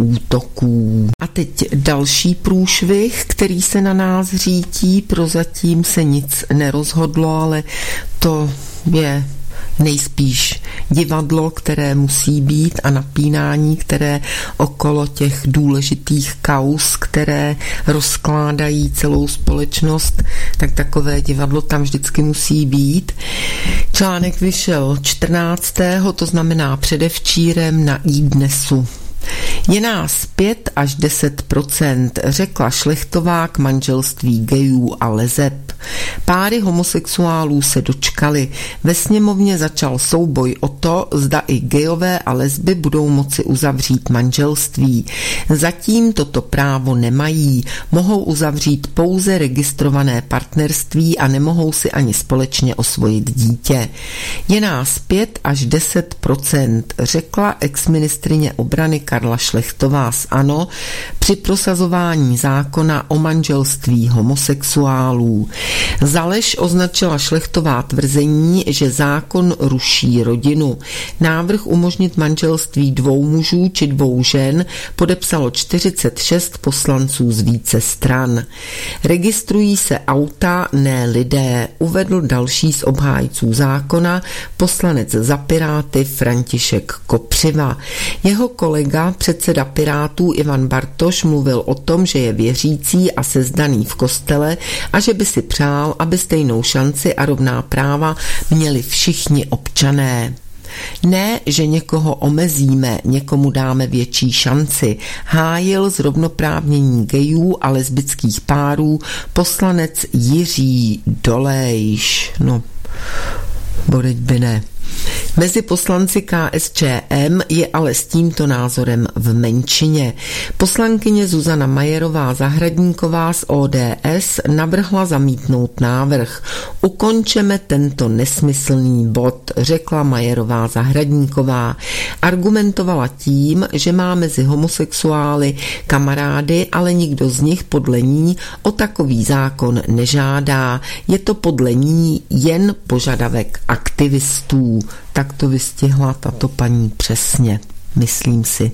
útoků. A teď další průšvih, který se na nás řítí. Prozatím se nic nerozhodlo, ale to je nejspíš divadlo, které musí být, a napínání, které okolo těch důležitých kauz, které rozkládají celou společnost, tak takové divadlo tam vždycky musí být. Článek vyšel čtrnáctého to znamená předevčírem na iDnesu. Je nás pět až deset procent, řekla Šlechtová k manželství gejů a leseb. Páry homosexuálů se dočkali. Ve sněmovně začal souboj o to, zda i gejové a lesby budou moci uzavřít manželství. Zatím toto právo nemají. Mohou uzavřít pouze registrované partnerství a nemohou si ani společně osvojit dítě. Je nás pět až deset procent, řekla exministryně obrany Karla Šlechtová z ANO při prosazování zákona o manželství homosexuálů. Za lež označila Šlechtová tvrzení, že zákon ruší rodinu. Návrh umožnit manželství dvou mužů či dvou žen podepsalo čtyřicet šest poslanců z více stran. Registrují se auta, ne lidé, uvedl další z obhájců zákona, poslanec za Piráty František Kopřiva. Jeho kolega, předseda Pirátů Ivan Bartoš, mluvil o tom, že je věřící a sezdaný v kostele a že by si přál, aby stejnou šanci a rovná práva měli všichni občané. Ne, že někoho omezíme, někomu dáme větší šanci, hájil zrovnoprávnění gayů a lesbických párů poslanec Jiří Dolejš. No, bodeť by ne. Mezi poslanci K S Č M je ale s tímto názorem v menšině. Poslankyně Zuzana Majerová Zahradníková z O D S navrhla zamítnout návrh. Ukončeme tento nesmyslný bod, řekla Majerová Zahradníková. Argumentovala tím, že má mezi homosexuály kamarády, ale nikdo z nich podle ní o takový zákon nežádá. Je to podle ní jen požadavek aktivistů. Tak to vystihla tato paní přesně, myslím si.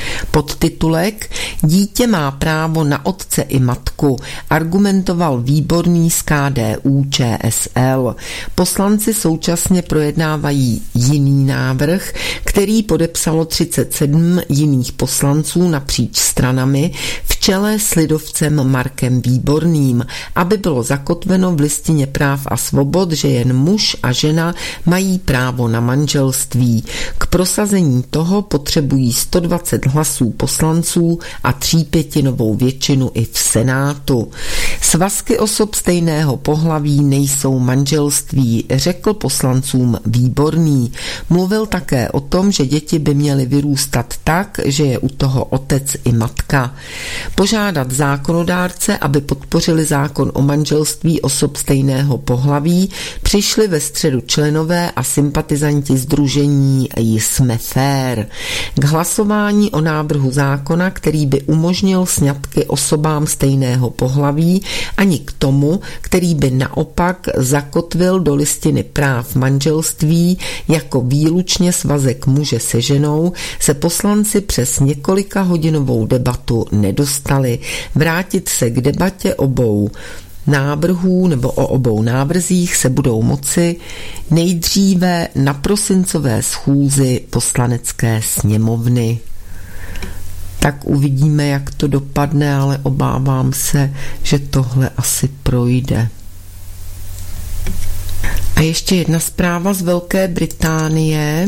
Podtitulek Dítě má právo na otce i matku, argumentoval Výborný z K D U Č S L. Poslanci současně projednávají jiný návrh, který podepsalo třicet sedm jiných poslanců napříč stranami v čele s lidovcem Markem Výborným, aby bylo zakotveno v listině práv a svobod, že jen muž a žena mají právo na manželství. K prosazení toho potřebují sto dvacet hlasů poslanců a třípětinovou většinu i v Senátu. Svazky osob stejného pohlaví nejsou manželství, řekl poslancům Výborný. Mluvil také o tom, že děti by měly vyrůstat tak, že je u toho otec i matka. Požádat zákonodárce, aby podpořili zákon o manželství osob stejného pohlaví, přišli ve středu členové a sympatizanti sdružení Jsme fér. K hlasování o návrhu zákona, který by umožnil sňatky osobám stejného pohlaví, ani k tomu, který by naopak zakotvil do listiny práv manželství jako výlučně svazek muže se ženou, se poslanci přes několika hodinovou debatu nedostali. Vrátit se k debatě obou návrhů nebo o obou návrzích se budou moci nejdříve na prosincové schůzi Poslanecké sněmovny. Tak uvidíme, jak to dopadne, ale obávám se, že tohle asi projde. A ještě jedna zpráva z Velké Británie.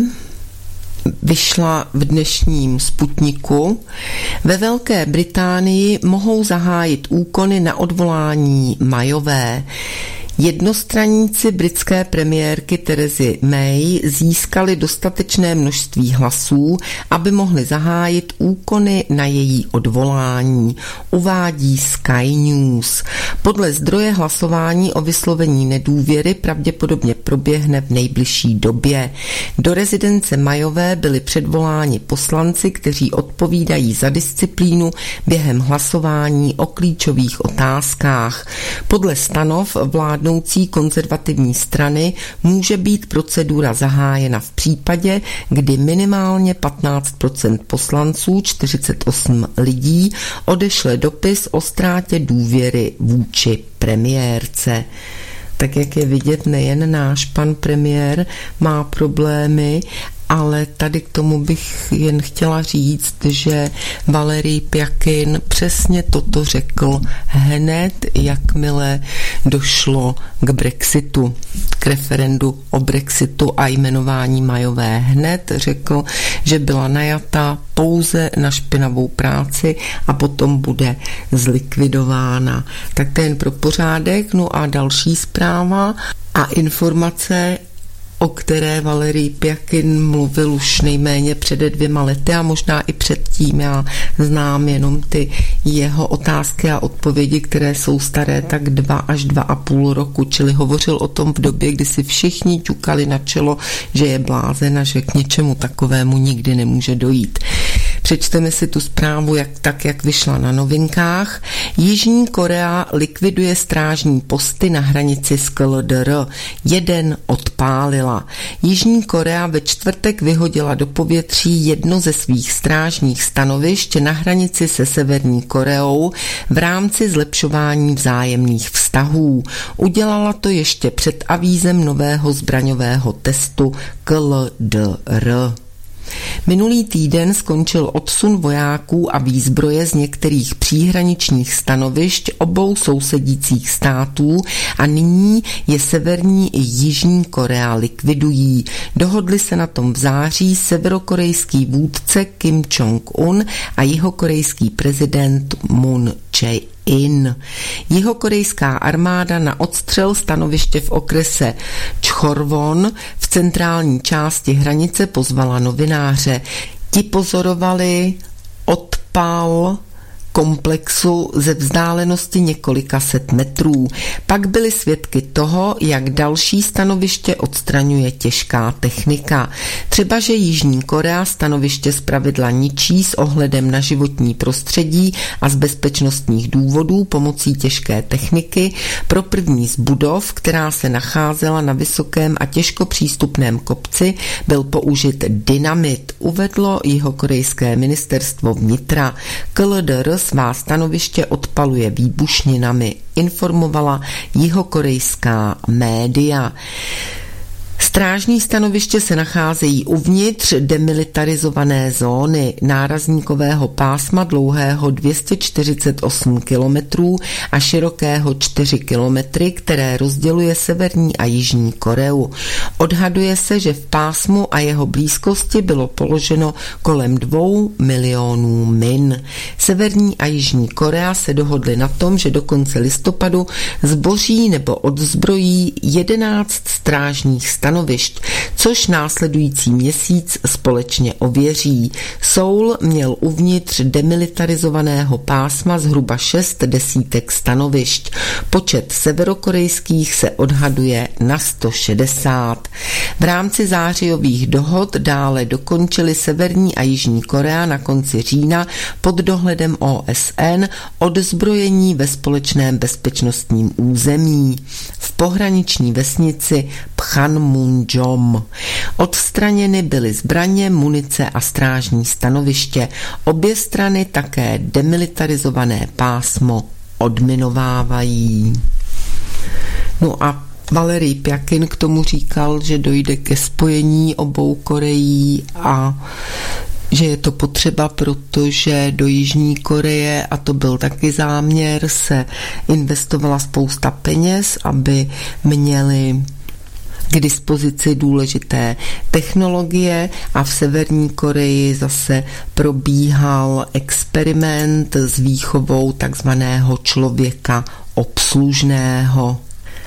Vyšla v dnešním Sputniku. Ve Velké Británii mohou zahájit úkony na odvolání Mayové. Jednostranníci britské premiérky Terezy May získali dostatečné množství hlasů, aby mohli zahájit úkony na její odvolání, uvádí Sky News. Podle zdroje hlasování o vyslovení nedůvěry pravděpodobně proběhne v nejbližší době. Do rezidence Mayové byli předvoláni poslanci, kteří odpovídají za disciplínu během hlasování o klíčových otázkách. Podle stanov vládnou konzervativní strany může být procedura zahájena v případě, kdy minimálně patnáct procent poslanců, čtyřicet osm lidí, odešle dopis o ztrátě důvěry vůči premiérce. Tak jak je vidět, nejen náš pan premiér má problémy, ale tady k tomu bych jen chtěla říct, že Valerij Pjakin přesně toto řekl hned, jakmile došlo k Brexitu, k referendu o Brexitu a jmenování Mayové. Hned řekl, že byla najata pouze na špinavou práci a potom bude zlikvidována. Tak to jen pro pořádek. No a další zpráva a informace, o které Valerij Pjakin mluvil už nejméně před dvěma lety a možná i předtím. Já znám jenom ty jeho otázky a odpovědi, které jsou staré tak dva až dva a půl roku, čili hovořil o tom v době, kdy si všichni ťukali na čelo, že je blázen a že k něčemu takovému nikdy nemůže dojít. Přečteme si tu zprávu jak, tak, jak vyšla na Novinkách. Jižní Korea likviduje strážní posty na hranici s K L D R. Jeden odpálila. Jižní Korea ve čtvrtek vyhodila do povětří jedno ze svých strážních stanovišť na hranici se Severní Koreou v rámci zlepšování vzájemných vztahů. Udělala to ještě před avízem nového zbraňového testu K L D R. Minulý týden skončil odsun vojáků a výzbroje z některých příhraničních stanovišť obou sousedících států a nyní je Severní i Jižní Korea likvidují. Dohodli se na tom v září severokorejský vůdce Kim Jong-un a jihokorejský prezident Moon Jae-in. Jihokorejská armáda na odstřel stanoviště v okrese Chorwon v centrální části hranice pozvala novináře. Ti pozorovali odpal komplexu ze vzdálenosti několika set metrů. Pak byli svědky toho, jak další stanoviště odstraňuje těžká technika. Třeba, že Jižní Korea stanoviště zpravidla ničí s ohledem na životní prostředí a z bezpečnostních důvodů pomocí těžké techniky. Pro první z budov, která se nacházela na vysokém a těžko přístupném kopci, byl použit dynamit, uvedlo jihokorejské ministerstvo vnitra. K L D R svá stanoviště odpaluje výbušninami, informovala jihokorejská média. Strážní stanoviště se nacházejí uvnitř demilitarizované zóny nárazníkového pásma dlouhého dvě stě čtyřicet osm kilometrů a širokého čtyři kilometry, které rozděluje Severní a Jižní Koreu. Odhaduje se, že v pásmu a jeho blízkosti bylo položeno kolem dvou milionů min. Severní a Jižní Korea se dohodly na tom, že do konce listopadu zboří nebo odzbrojí jedenáct strážních stanovišť, což následující měsíc společně ověří. Soul měl uvnitř demilitarizovaného pásma zhruba šest desítek stanovišť. Počet severokorejských se odhaduje na sto šedesát. V rámci zářijových dohod dále dokončili Severní a Jižní Korea na konci října pod dohledem O S N odzbrojení ve společném bezpečnostním území v pohraniční vesnici Pchanmunjom. Odstraněny byly zbraně, munice a strážní stanoviště. Obě strany také demilitarizované pásmo odminovávají. No a Valerij Pjakin k tomu říkal, že dojde ke spojení obou Koreí a že je to potřeba, protože do Jižní Koreje, a to byl taky záměr, se investovala spousta peněz, aby měli k dispozici důležité technologie, a v Severní Koreji zase probíhal experiment s výchovou takzvaného člověka obslužného.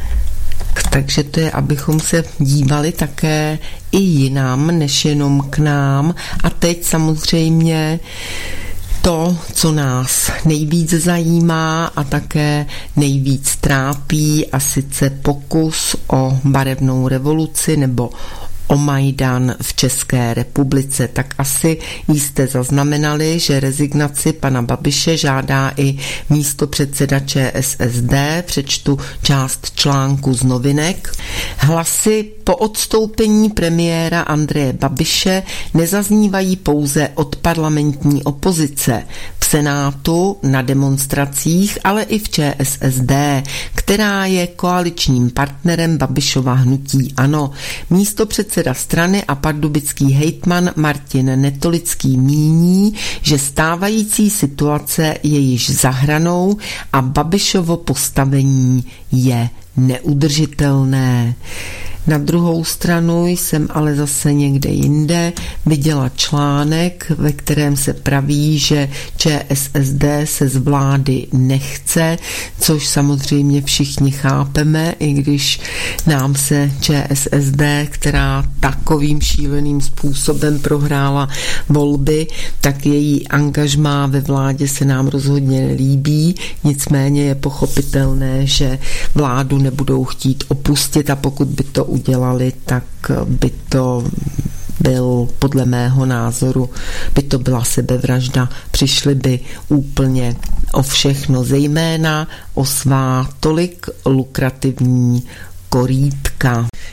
Takže to je, abychom se dívali také i jinam, než jenom k nám. A teď samozřejmě to, co nás nejvíc zajímá a také nejvíc trápí, a sice pokus o barevnou revoluci nebo o Majdan v České republice. Tak asi jste zaznamenali, že rezignaci pana Babiše žádá i místopředseda Č S S D. Přečtu část článku z Novinek. Hlasy po odstoupení premiéra Andreje Babiše nezaznívají pouze od parlamentní opozice. V Senátu, na demonstracích, ale i v Č S S D, která je koaličním partnerem Babišova hnutí ANO. Místopředseda strany a pardubický hejtman Martin Netolický míní, že stávající situace je již za hranou a Babišovo postavení je neudržitelné. Na druhou stranu jsem ale zase někde jinde viděla článek, ve kterém se praví, že Č S S D se z vlády nechce, což samozřejmě všichni chápeme, i když nám se Č S S D, která takovým šíleným způsobem prohrála volby, tak její angažmá ve vládě se nám rozhodně nelíbí, nicméně je pochopitelné, že vládu nebudou chtít opustit, a pokud by to udělali, tak by to byl, podle mého názoru, by to byla sebevražda. Přišli by úplně o všechno, zejména o svá tolik lukrativní korýtka.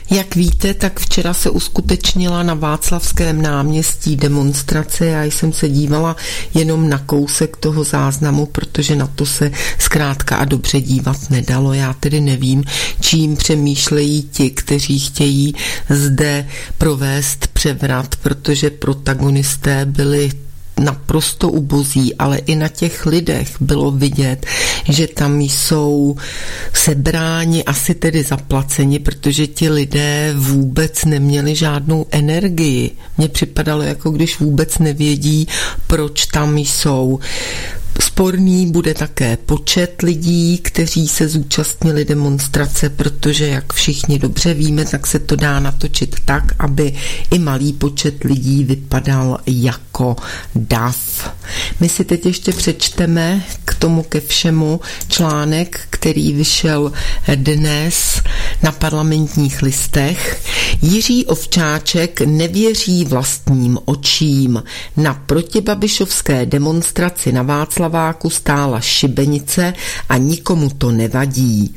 Jak víte, tak včera se uskutečnila na Václavském náměstí demonstrace. Já jsem se dívala jenom na kousek toho záznamu, protože na to se zkrátka a dobře dívat nedalo. Já tedy nevím, čím přemýšlejí ti, kteří chtějí zde provést převrat, protože protagonisté byli naprosto ubozí, ale i na těch lidech bylo vidět, že tam jsou sebráni, asi tedy zaplaceni, protože ti lidé vůbec neměli žádnou energii. Mně připadalo, jako když vůbec nevědí, proč tam jsou. Sporný bude také počet lidí, kteří se zúčastnili demonstrace, protože, jak všichni dobře víme, tak se to dá natočit tak, aby i malý počet lidí vypadal jako dav. My si teď ještě přečteme k tomu ke všemu článek, který vyšel dnes na Parlamentních listech. Jiří Ovčáček nevěří vlastním očím. Na protibabišovské demonstraci na Václaváku stála šibenice a nikomu to nevadí.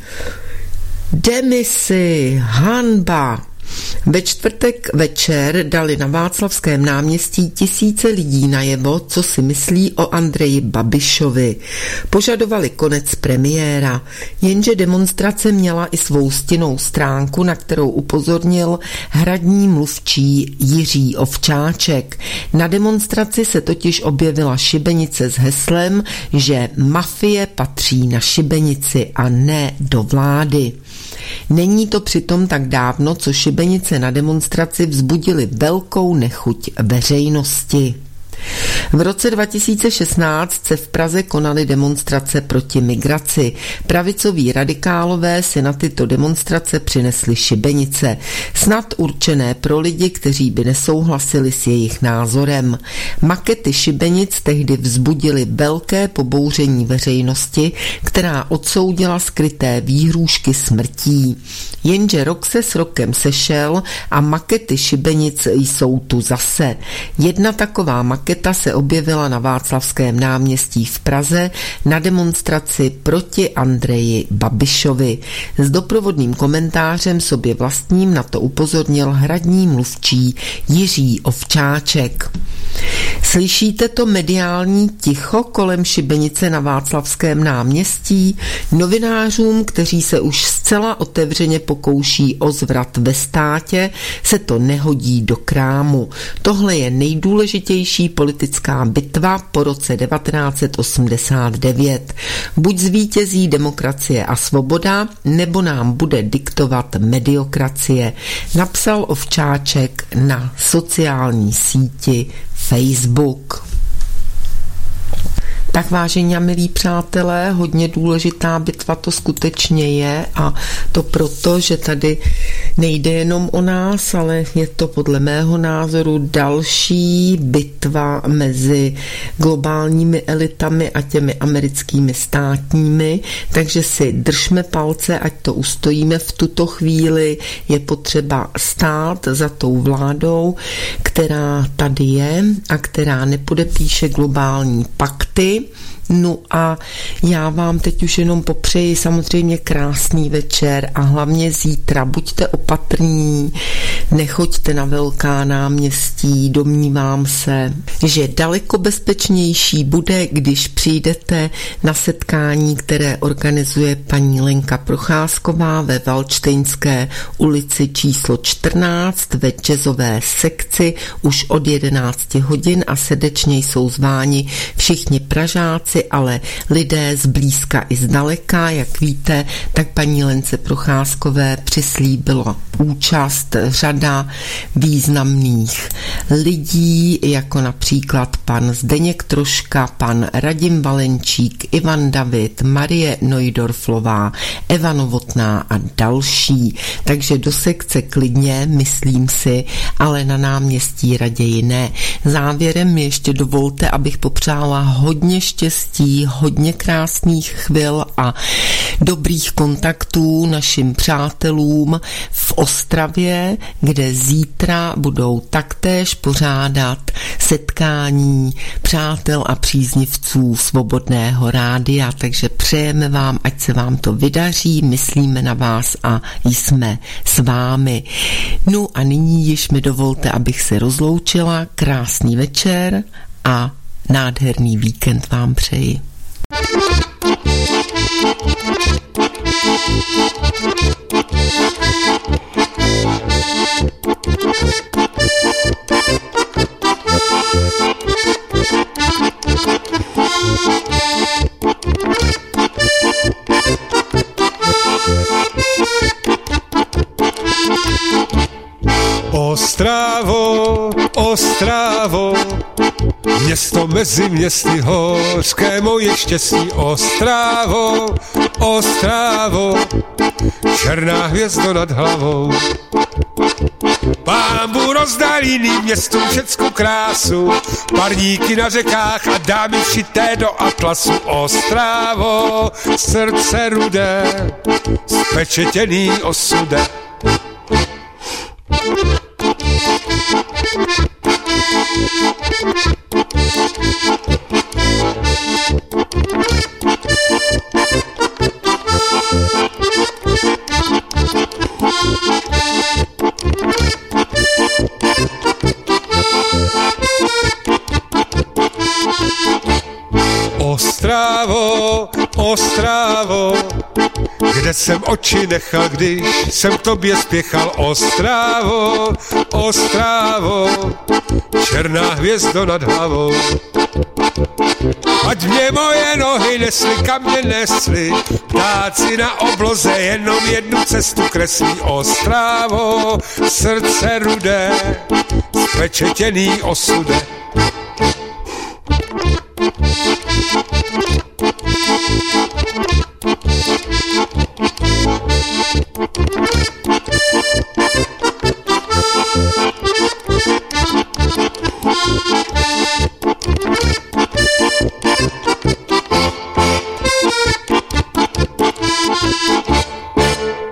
Demisi, hanba. Ve čtvrtek večer dali na Václavském náměstí tisíce lidí najevo, co si myslí o Andreji Babišovi. Požadovali konec premiéra, jenže demonstrace měla i svou stinnou stránku, na kterou upozornil hradní mluvčí Jiří Ovčáček. Na demonstraci se totiž objevila šibenice s heslem, že mafie patří na šibenici a ne do vlády. Není to přitom tak dávno, co šibenice na demonstraci vzbudily velkou nechuť veřejnosti. V roce dva tisíce šestnáct se v Praze konaly demonstrace proti migraci. Pravicoví radikálové si na tyto demonstrace přinesli šibenice, snad určené pro lidi, kteří by nesouhlasili s jejich názorem. Makety šibenic tehdy vzbudily velké pobouření veřejnosti, která odsoudila skryté výhrůžky smrtí. Jenže rok se s rokem sešel a makety šibenic jsou tu zase. Jedna taková maketa se objevila na Václavském náměstí v Praze na demonstraci proti Andreji Babišovi. S doprovodným komentářem sobě vlastním na to upozornil hradní mluvčí Jiří Ovčáček. Slyšíte to mediální ticho kolem šibenice na Václavském náměstí? Novinářům, kteří se už zcela otevřeně pokouší o zvrat ve státě, se to nehodí do krámu. Tohle je nejdůležitější politická bitva po roce devatenáct set osmdesát devět. Buď zvítězí demokracie a svoboda, nebo nám bude diktovat mediokracie, napsal Ovčáček na sociální síti Facebook. Tak vážení a milí přátelé, hodně důležitá bitva to skutečně je a to proto, že tady nejde jenom o nás, ale je to podle mého názoru další bitva mezi globálními elitami a těmi americkými státními, takže si držme palce, ať to ustojíme v tuto chvíli. Je potřeba stát za tou vládou, která tady je a která nepodepíše globální pakty. No a já vám teď už jenom popřeji samozřejmě krásný večer a hlavně zítra buďte opatrní, nechoďte na velká náměstí, domnívám se, že daleko bezpečnější bude, když přijdete na setkání, které organizuje paní Lenka Procházková ve Valdštejnské ulici číslo čtrnáct ve jazzové sekci už od jedenácti hodin a srdečně jsou zváni všichni Pražáci, ale lidé zblízka i zdaleka. Jak víte, tak paní Lence Procházkové přislíbila účast řada významných lidí, jako například pan Zdeněk Troška, pan Radim Valenčík, Ivan David, Marie Neudorflová, Eva Novotná a další. Takže do sekce klidně, myslím si, ale na náměstí raději ne. Závěrem mi ještě dovolte, abych popřála hodně štěstí, hodně krásných chvil a dobrých kontaktů našim přátelům v Ostravě, kde zítra budou taktéž pořádat setkání přátel a příznivců Svobodného rádia, takže přejeme vám, ať se vám to vydaří, myslíme na vás a jsme s vámi. No a nyní již mi dovolte, abych se rozloučila. Krásný večer a nádherný víkend vám přeji.
Ostravo, Ostravo, město mezi městy hořké moje štěstí. Ostravo, Ostravo, černá hvězdo nad hlavou. Pán Bůh rozdal jiným městům všeckou krásu, parníky na řekách a dámy všité do atlasu. Ostravo, srdce rudé, spečetěný osudem. Ostravo, Ostravo, kde jsem oči nechal, když jsem k tobě spěchal. Ostravo, Ostravo, černá hvězdo nad hlavou. Ať mě moje nohy nesly, kam mě nesly, ptáci na obloze jenom jednu cestu kreslí. Ostravo, srdce rudé, spečetěný osudem.